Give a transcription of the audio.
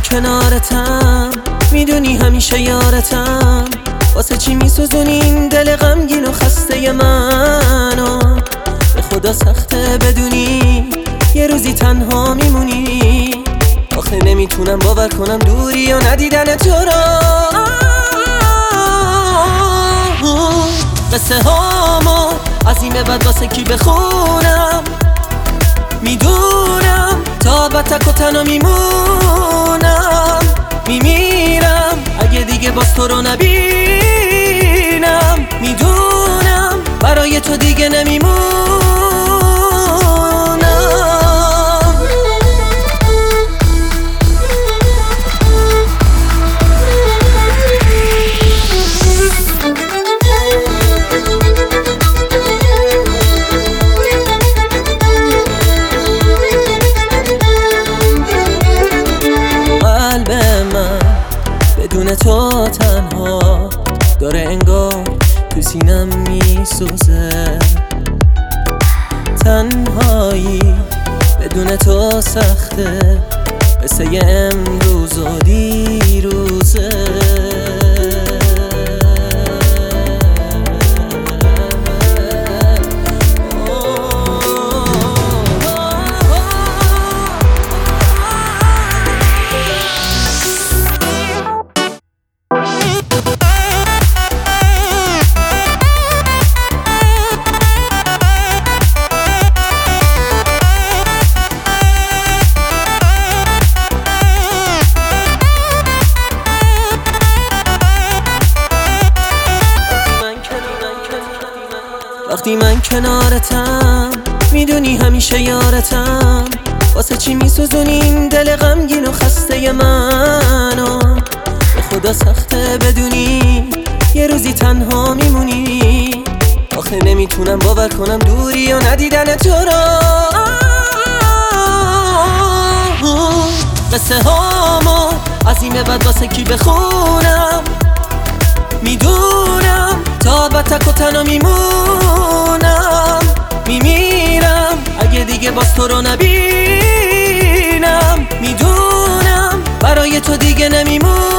کنارتم، میدونی همیشه یارتم. واسه چی میسوزونی این دل غمگین و خسته منو؟ به خدا سخته بدونی یه روزی تنها میمونی. آخه نمیتونم باور کنم دوری و ندیدن تو را. قصه هامو از این به بعد واسه کی بخونم؟ میدونم تا با تک و تنها میمونم. میمیرم اگه دیگه باز تو رو نبینم. میدونم برای تو دیگه نمیمونم. قلب من بدون تو تنها داره انگار تو سینم میسوزه. تنهایی بدون تو سخته، قصه امروز و دیروزه. وقتی من کنارتم، میدونی همیشه یارتم. واسه چی میسوزونی این دل غمگین و خسته منو؟ به خدا سخته بدونی یه روزی تنها میمونی. آخه نمیتونم باور کنم دوری و ندیدن تو را. قصه هامو از این به بعد واسه کی بخونم؟ میدونم تا با تک و تنها میمونم. میمیرم اگه دیگه باز تو رو نبینم. میدونم برای تو دیگه نمیمونم.